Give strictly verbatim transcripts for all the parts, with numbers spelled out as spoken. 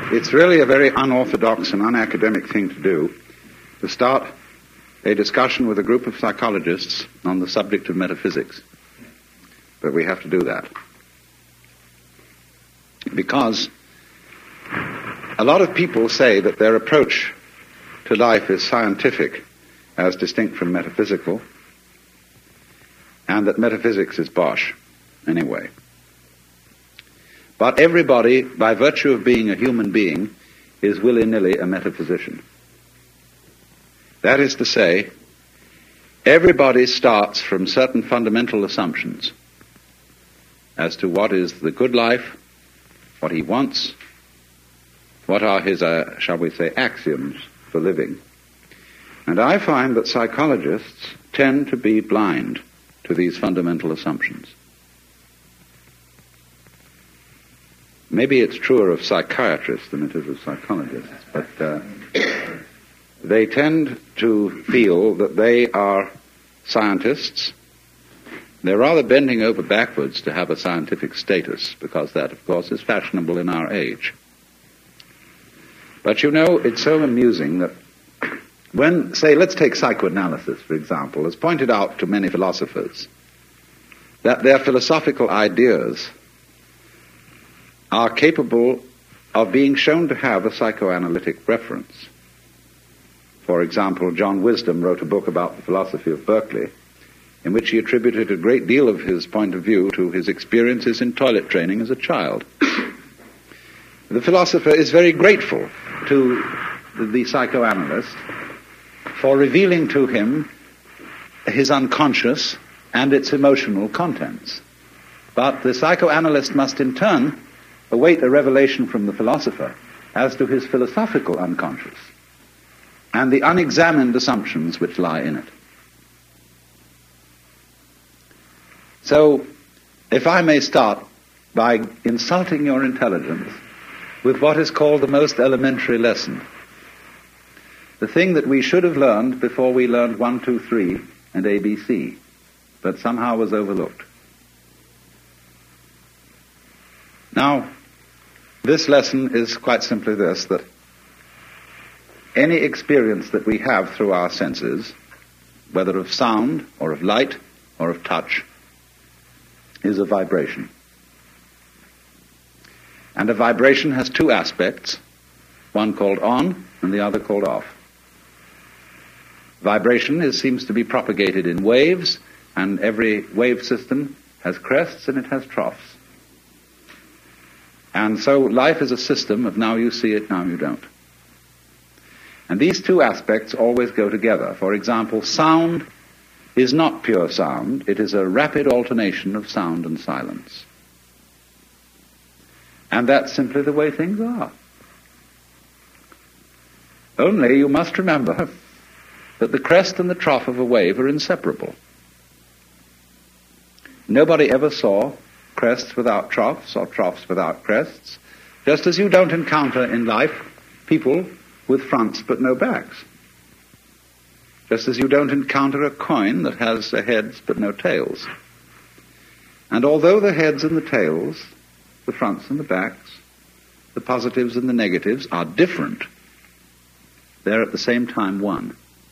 it's really a very unorthodox and unacademic thing to do, to start a discussion with a group of psychologists on the subject of metaphysics. But we have to do that. Because a lot of people say that their approach to life is scientific as distinct from metaphysical, and that metaphysics is bosh anyway. But everybody, by virtue of being a human being, is willy-nilly a metaphysician. That is to say, everybody starts from certain fundamental assumptions as to what is the good life, what he wants, what are his, uh, shall we say, axioms for living. And I find that psychologists tend to be blind to these fundamental assumptions. Maybe it's truer of psychiatrists than it is of psychologists, but uh, they tend to feel that they are scientists. They're rather bending over backwards to have a scientific status, because that, of course, is fashionable in our age. But you know, it's so amusing that when, say, let's take psychoanalysis, for example, as pointed out to many philosophers, that their philosophical ideas are capable of being shown to have a psychoanalytic reference. For example, John Wisdom wrote a book about the philosophy of Berkeley, in which he attributed a great deal of his point of view to his experiences in toilet training as a child. The philosopher is very grateful to the psychoanalyst for revealing to him his unconscious and its emotional contents. But the psychoanalyst must in turn await a revelation from the philosopher as to his philosophical unconscious and the unexamined assumptions which lie in it. So, if I may start by insulting your intelligence with what is called the most elementary lesson, the thing that we should have learned before we learned one, two, three and A B C, but somehow was overlooked. Now, this lesson is quite simply this, that any experience that we have through our senses, whether of sound or of light or of touch, is a vibration. And a vibration has two aspects, one called on and the other called off. Vibration is, seems to be propagated in waves, and every wave system has crests and it has troughs. And so life is a system of now you see it, now you don't. And these two aspects always go together. For example, sound is not pure sound. It is a rapid alternation of sound and silence. And that's simply the way things are. Only you must remember that the crest and the trough of a wave are inseparable. Nobody ever saw crests without troughs or troughs without crests, just as you don't encounter in life people with fronts but no backs. Just as you don't encounter a coin that has heads but no tails. And although the heads and the tails, the fronts and the backs, the positives and the negatives are different, they're at the same time one.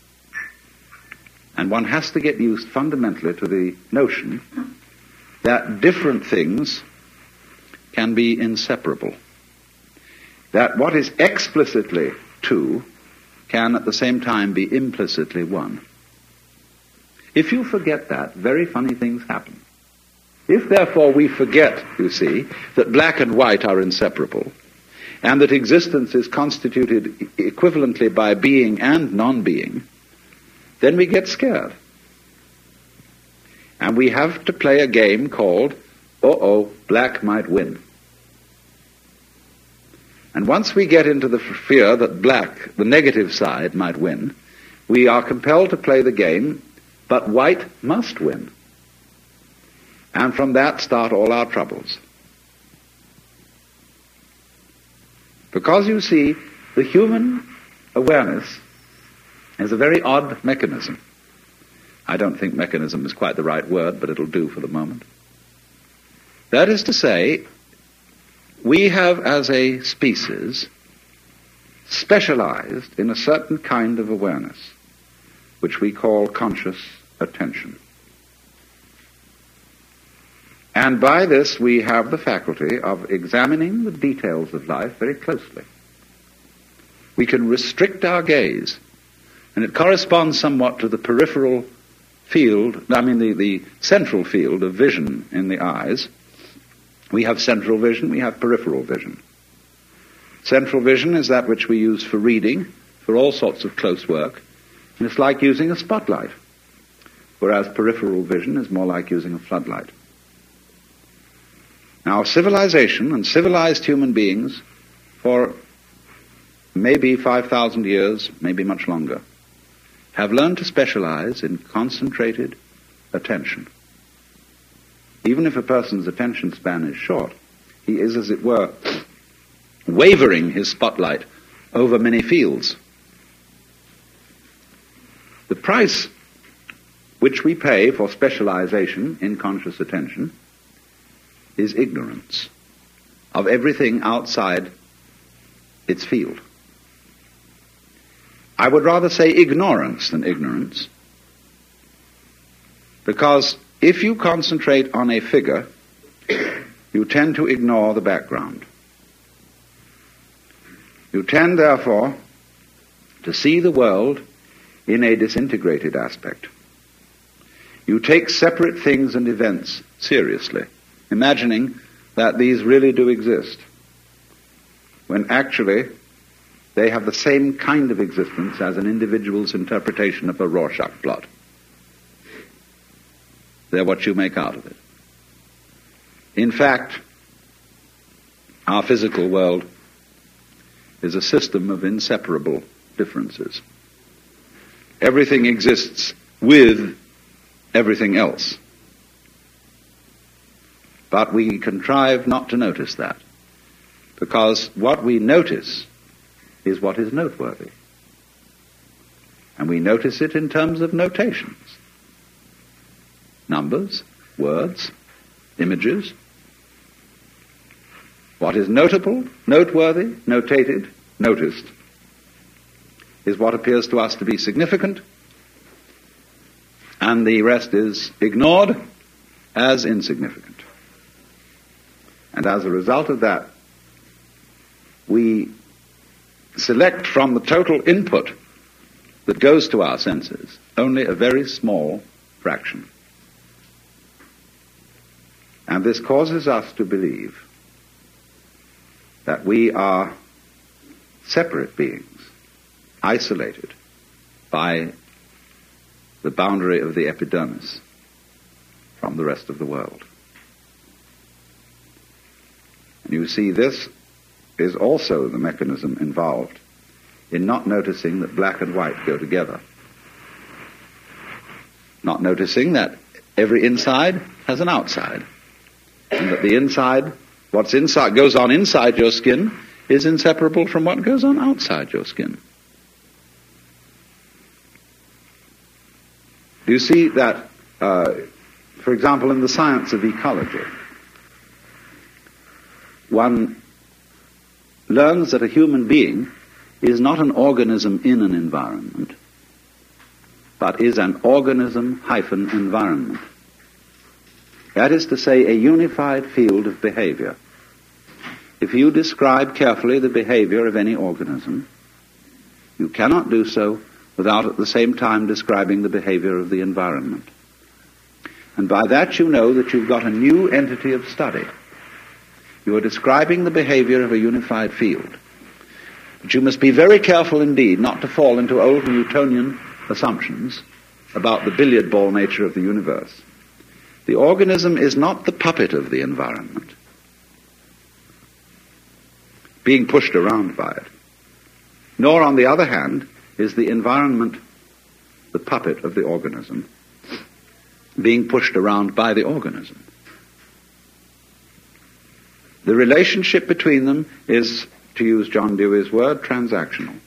And one has to get used fundamentally to the notion that different things can be inseparable. That what is explicitly two can at the same time be implicitly one. If you forget that, very funny things happen. If therefore we forget, you see, that black and white are inseparable, and that existence is constituted equivalently by being and non-being, then we get scared. And we have to play a game called, uh-oh, black might win. And once we get into the fear that black, the negative side, might win, we are compelled to play the game, but white must win. And from that start all our troubles. Because you see, the human awareness is a very odd mechanism. I don't think mechanism is quite the right word, but it'll do for the moment. That is to say, we have as a species specialized in a certain kind of awareness, which we call conscious attention. And by this we have the faculty of examining the details of life very closely. We can restrict our gaze, and it corresponds somewhat to the peripheral field, I mean the, the central field of vision in the eyes. We have central vision, we have peripheral vision. Central vision is that which we use for reading, for all sorts of close work, and it's like using a spotlight, whereas peripheral vision is more like using a floodlight. Now, civilization and civilized human beings for maybe five thousand years, maybe much longer, have learned to specialize in concentrated attention. Even if a person's attention span is short, he is, as it were, wavering his spotlight over many fields. The price which we pay for specialization in conscious attention is ignorance of everything outside its field. I would rather say ignorance than ignorance, because if you concentrate on a figure, you tend to ignore the background. You tend, therefore, to see the world in a disintegrated aspect. You take separate things and events seriously, imagining that these really do exist, when actually they have the same kind of existence as an individual's interpretation of a Rorschach plot. They're what you make out of it. In fact, our physical world is a system of inseparable differences. Everything exists with everything else. But we contrive not to notice that, because what we notice is what is noteworthy. And we notice it in terms of notations. Numbers, words, images. What is notable, noteworthy, notated, noticed, is what appears to us to be significant, and the rest is ignored as insignificant. And as a result of that, we select from the total input that goes to our senses only a very small fraction. And this causes us to believe that we are separate beings, isolated by the boundary of the epidermis from the rest of the world. And you see, this is also the mechanism involved in not noticing that black and white go together. Not noticing that every inside has an outside, and that the inside, what's inside, goes on inside your skin, is inseparable from what goes on outside your skin. Do you see that, uh, for example, in the science of ecology, one learns that a human being is not an organism in an environment, but is an organism hyphen environment. That is to say, a unified field of behavior. If you describe carefully the behavior of any organism, you cannot do so without at the same time describing the behavior of the environment. And by that you know that you've got a new entity of study. You are describing the behavior of a unified field. But you must be very careful indeed not to fall into old Newtonian assumptions about the billiard ball nature of the universe. The organism is not the puppet of the environment, being pushed around by it. Nor, on the other hand, is the environment the puppet of the organism, being pushed around by the organism. The relationship between them is, to use John Dewey's word, transactional.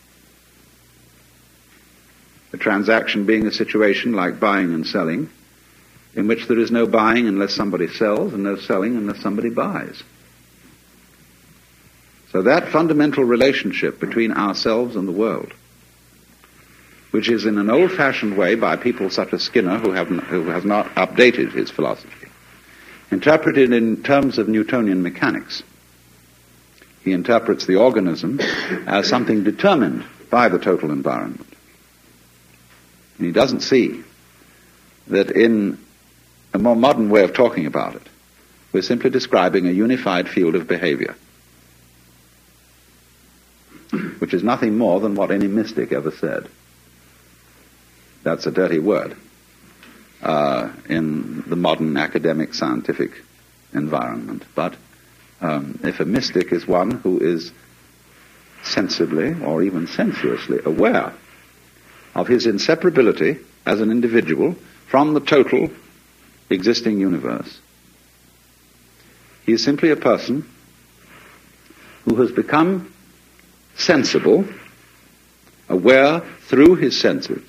A transaction being a situation like buying and selling, in which there is no buying unless somebody sells, and no selling unless somebody buys. So that fundamental relationship between ourselves and the world, which is in an old-fashioned way by people such as Skinner, who, have, who has not updated his philosophy, interpreted in terms of Newtonian mechanics. He interprets the organism as something determined by the total environment. And he doesn't see that in a more modern way of talking about it, we're simply describing a unified field of behavior, which is nothing more than what any mystic ever said. That's a dirty word uh, in the modern academic scientific environment. But um, if a mystic is one who is sensibly or even sensuously aware of his inseparability as an individual from the total existing universe, he is simply a person who has become sensible, aware through his senses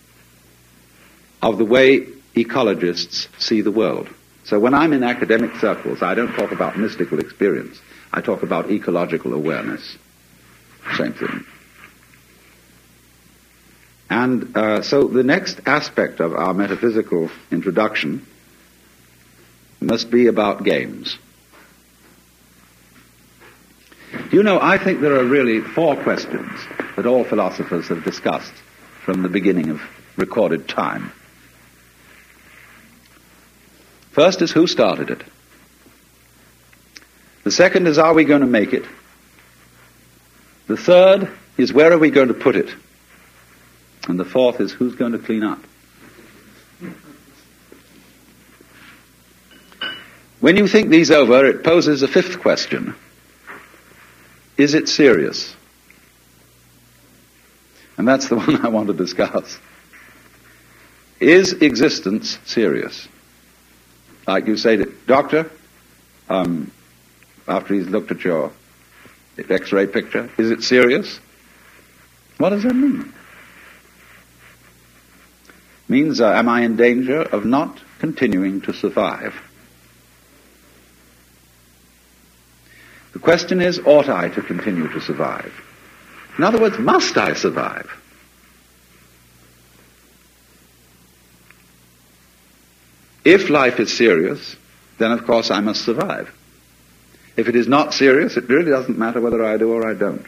of the way ecologists see the world. So when I'm in academic circles, I don't talk about mystical experience. I talk about ecological awareness. Same thing. And uh, so the next aspect of our metaphysical introduction must be about games. You know, I think there are really four questions that all philosophers have discussed from the beginning of recorded time. First is, who started it? The second is, are we going to make it? The third is, where are we going to put it? And the fourth is, who's going to clean up? When you think these over, it poses a fifth question. Is it serious? And that's the one I want to discuss. Is existence serious? Like you say to doctor, um, after he's looked at your X-ray picture, is it serious? What does that mean? It means, uh, am I in danger of not continuing to survive? The question is, ought I to continue to survive? In other words, must I survive? If life is serious, then of course I must survive. If it is not serious, it really doesn't matter whether I do or I don't.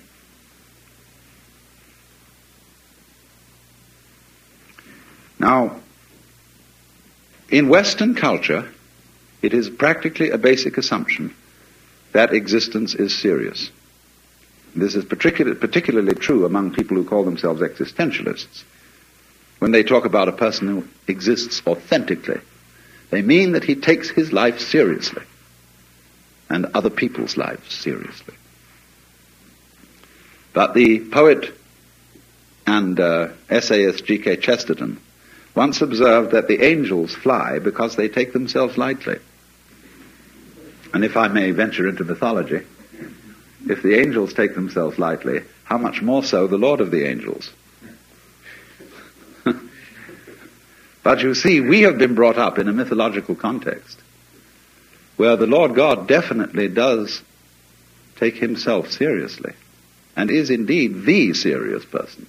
Now, in Western culture, it is practically a basic assumption that existence is serious. This is particular, particularly true among people who call themselves existentialists. When they talk about a person who exists authentically, they mean that he takes his life seriously and other people's lives seriously. But the poet and uh, essayist G K Chesterton once observed that the angels fly because they take themselves lightly. And if I may venture into mythology, if the angels take themselves lightly, how much more so the Lord of the angels? But you see, we have been brought up in a mythological context where the Lord God definitely does take himself seriously and is indeed the serious person.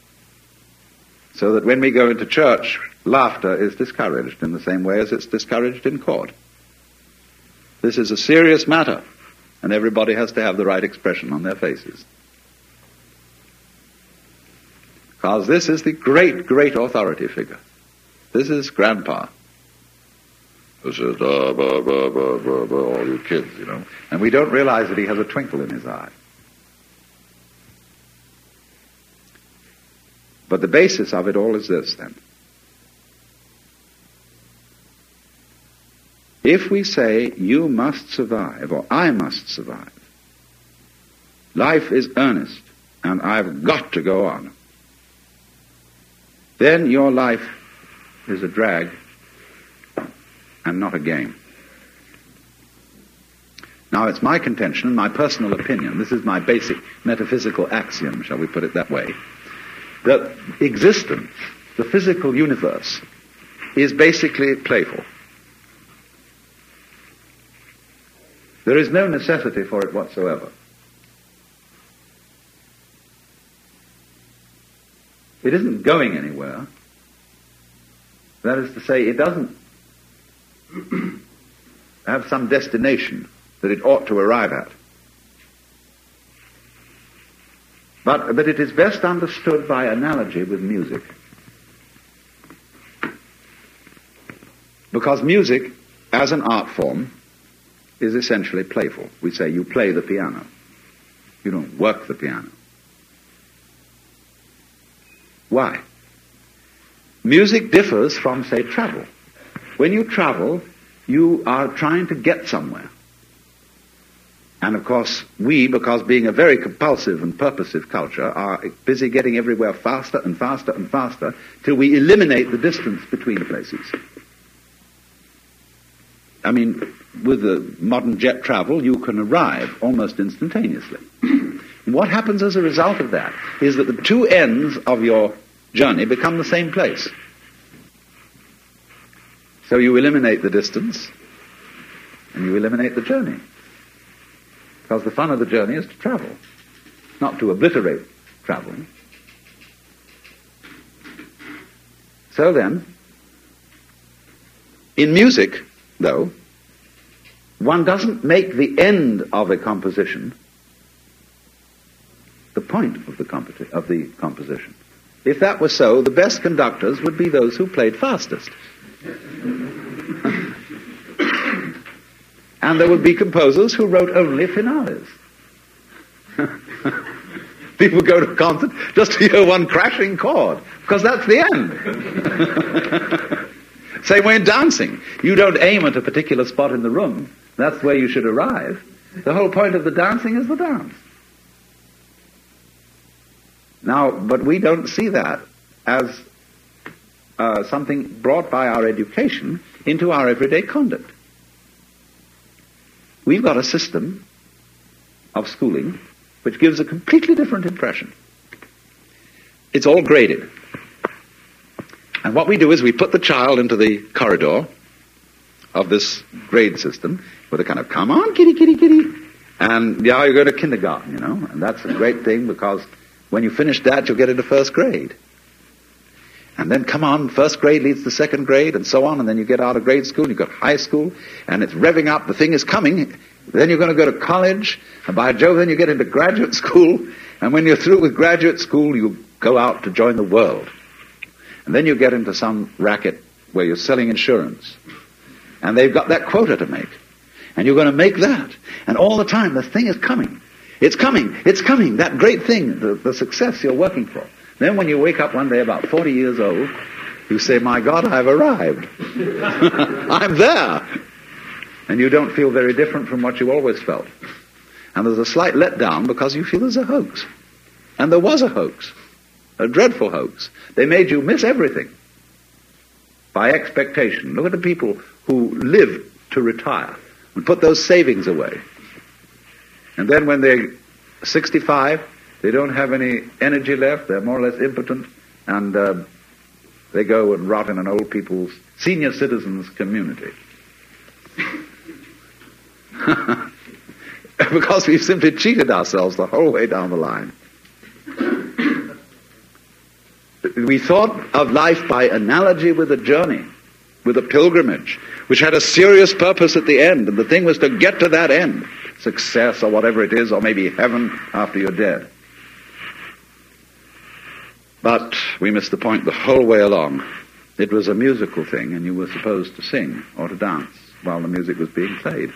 So that when we go into church, laughter is discouraged in the same way as it's discouraged in court. This is a serious matter, and everybody has to have the right expression on their faces. Because this is the great, great authority figure. This is Grandpa. This is uh, blah, blah, blah, blah, blah, all you kids, you know. And we don't realize that he has a twinkle in his eye. But the basis of it all is this, then. If we say, you must survive, or I must survive, life is earnest, and I've got to go on, then your life is a drag and not a game. Now, it's my contention, my personal opinion, this is my basic metaphysical axiom, shall we put it that way, that existence, the physical universe, is basically playful. There is no necessity for it whatsoever. It isn't going anywhere. That is to say, it doesn't have some destination that it ought to arrive at. But, but it is best understood by analogy with music. Because music, as an art form, is essentially playful. We say you play the piano. You don't work the piano. Why? Music differs from, say, travel. When you travel, you are trying to get somewhere. And of course, we, because being a very compulsive and purposive culture, are busy getting everywhere faster and faster and faster till we eliminate the distance between places. I mean, with the modern jet travel, you can arrive almost instantaneously. And what happens as a result of that is that the two ends of your journey become the same place. So you eliminate the distance, and you eliminate the journey. Because the fun of the journey is to travel, not to obliterate traveling. So then, in music, though, one doesn't make the end of a composition the point of the, competi- of the composition. If that were so, the best conductors would be those who played fastest. And there would be composers who wrote only finales. People go to a concert just to hear one crashing chord, because that's the end. Same way in dancing. You don't aim at a particular spot in the room. That's where you should arrive. The whole point of the dancing is the dance. Now, but we don't see that as uh, something brought by our education into our everyday conduct. We've got a system of schooling which gives a completely different impression. It's all graded. And what we do is we put the child into the corridor of this grade system with a kind of, come on, kitty, kitty, kitty. And yeah, you go to kindergarten, you know, and that's a great thing because when you finish that, you'll get into first grade. And then, come on, first grade leads to second grade, and so on, and then you get out of grade school, and you've got high school, and it's revving up, the thing is coming. Then you're going to go to college, and by Jove, then you get into graduate school, and when you're through with graduate school, you go out to join the world. And then you get into some racket where you're selling insurance, and they've got that quota to make, and you're going to make that. And all the time, the thing is coming. It's coming, it's coming, that great thing, the, the success you're working for. Then when you wake up one day about forty years old, you say, my God, I've arrived. I'm there. And you don't feel very different from what you always felt. And there's a slight letdown because you feel there's a hoax. And there was a hoax. A dreadful hoax. They made you miss everything by expectation. Look at the people who live to retire and put those savings away. And then when they're sixty-five, they don't have any energy left, they're more or less impotent, and uh, they go and rot in an old people's, senior citizens community. Because we've simply cheated ourselves the whole way down the line. We thought of life by analogy with a journey, with a pilgrimage, which had a serious purpose at the end, and the thing was to get to that end, success or whatever it is, or maybe heaven after you're dead. But we missed the point the whole way along. It was a musical thing, and you were supposed to sing or to dance while the music was being played.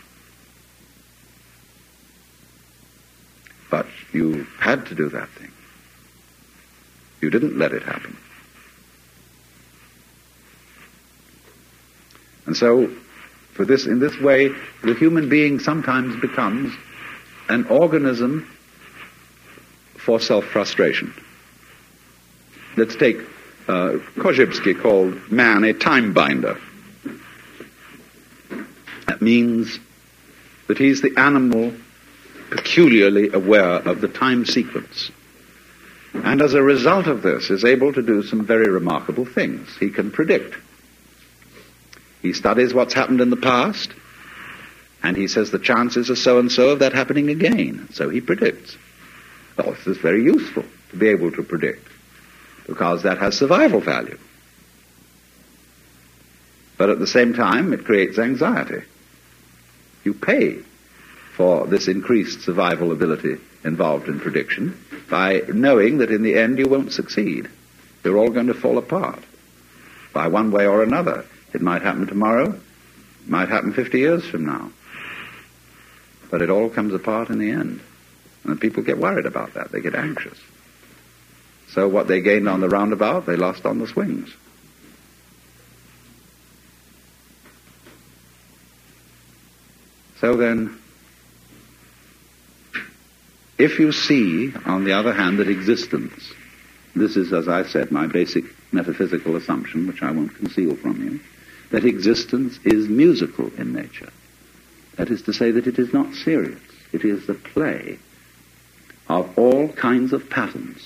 But you had to do that thing. You didn't let it happen. And so, for this, in this way, the human being sometimes becomes an organism for self-frustration. Let's take uh, Korzybski called man a time binder. That means that he's the animal peculiarly aware of the time sequence. And as a result of this is able to do some very remarkable things. He can predict. He studies what's happened in the past, and he says the chances are so-and-so of that happening again. So he predicts. Oh, this is very useful to be able to predict. because that has survival value. But at the same time, it creates anxiety. You pay for this increased survival ability involved in prediction by knowing that in the end you won't succeed. You're all going to fall apart by one way or another. It might happen tomorrow, it might happen fifty years from now. But it all comes apart in the end. And people get worried about that. They get anxious. So what they gained on the roundabout, they lost on the swings. So then, if you see, on the other hand, that existence, this is, as I said, my basic metaphysical assumption, which I won't conceal from you, that existence is musical in nature. That is to say that it is not serious. It is the play of all kinds of patterns.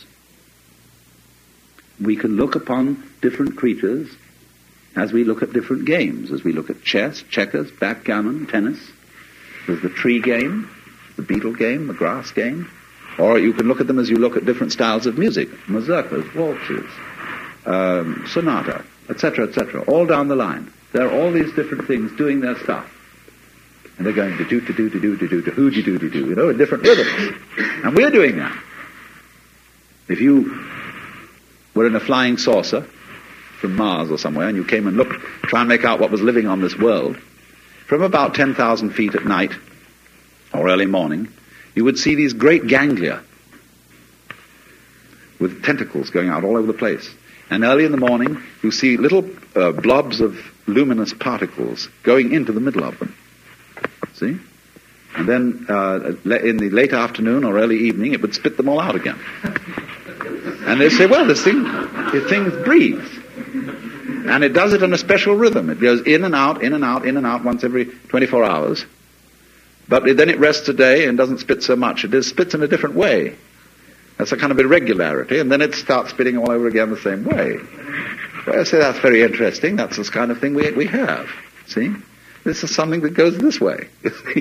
We can look upon different creatures as we look at different games, as we look at chess, checkers, backgammon, tennis. There's the tree game, the beetle game, the grass game. Or you can look at them as you look at different styles of music, mazurkas, waltzes, um, sonata, et cetera, et cetera, all down the line. There are all these different things doing their stuff. And they're going to do, to do, to do, to do, to who, to do, to do, you know, in different rhythms. And we're doing that. If you were in a flying saucer from Mars or somewhere, and you came and looked, try and make out what was living on this world, from about ten thousand feet at night, or early morning, you would see these great ganglia with tentacles going out all over the place. And early in the morning, you see little uh, blobs of luminous particles going into the middle of them. See? And then uh, in the late afternoon or early evening, it would spit them all out again. And they say, well, this thing, this thing breathes. And it does it in a special rhythm. It goes in and out, in and out, in and out once every twenty-four hours. But then it rests a day and doesn't spit so much. It just spits in a different way. That's a kind of irregularity. And then it starts spitting all over again the same way. Well, I say that's very interesting. That's this kind of thing we, we have. See? This is something that goes this way. You see?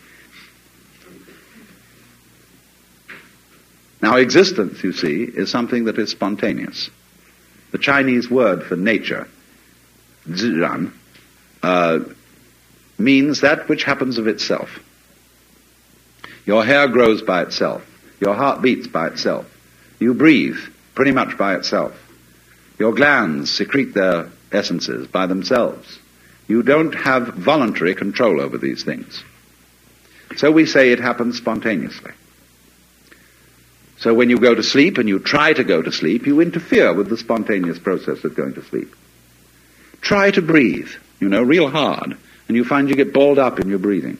Now, existence, you see, is something that is spontaneous. The Chinese word for nature, zhiran, uh, means that which happens of itself. Your hair grows by itself. Your heart beats by itself. You breathe pretty much by itself. Your glands secrete their essences by themselves. You don't have voluntary control over these things. So we say it happens spontaneously. So when you go to sleep and you try to go to sleep, you interfere with the spontaneous process of going to sleep. Try to breathe, you know, real hard, and you find you get balled up in your breathing.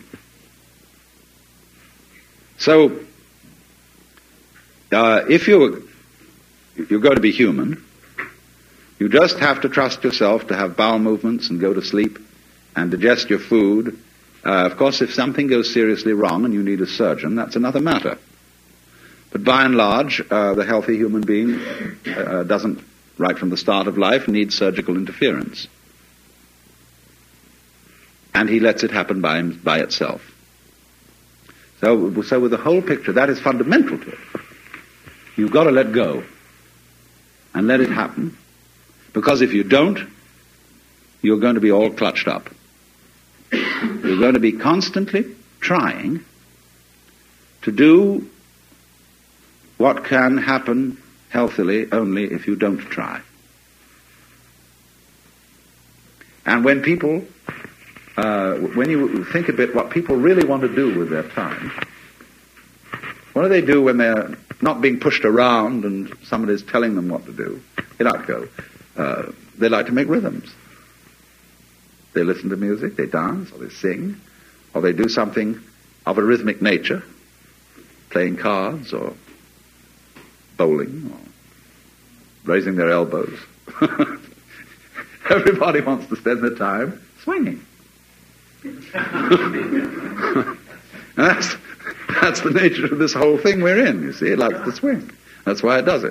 So, uh, if you're, if you're going to be human, you just have to trust yourself to have bowel movements and go to sleep and digest your food. Uh, of course, if something goes seriously wrong and you need a surgeon, that's another matter. But by and large, uh, the healthy human being uh, doesn't, right from the start of life, need surgical interference. And he lets it happen by, him, by itself. So, so with the whole picture, that is fundamental to it. You've got to let go and let it happen. Because if you don't, you're going to be all clutched up. You're going to be constantly trying to do what can happen healthily only if you don't try. And when people, uh, when you think a bit what people really want to do with their time, what do they do when they're not being pushed around and somebody's telling them what to do? They like to go. Uh, they like to make rhythms. They listen to music, they dance, or they sing, or they do something of a rhythmic nature, playing cards, or bowling, or raising their elbows. Everybody wants to spend their time swinging. that's, that's the nature of this whole thing we're in, you see. It likes to swing. That's why it does it.